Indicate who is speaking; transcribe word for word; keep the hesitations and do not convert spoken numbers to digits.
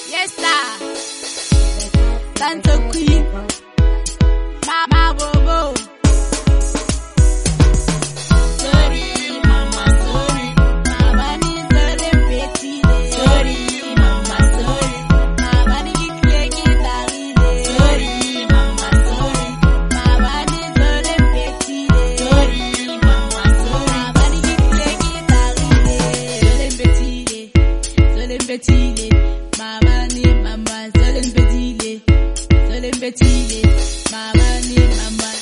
Speaker 1: Yes, sir. Santa Queen. Mama Bobo. Sorry, mama, sorry. Mama ni sorry, petit. Sorry, mama, sorry. Mama ni kikleki tarile. Sorry, mama, sorry. Mama ni sorry, petit. Sorry, mama, sorry. Mama ni kikleki tarile. Sorry, petit. Sorry, petit. Mama ni mama, sorry, petit. Sorry, petit. Mama ni mama.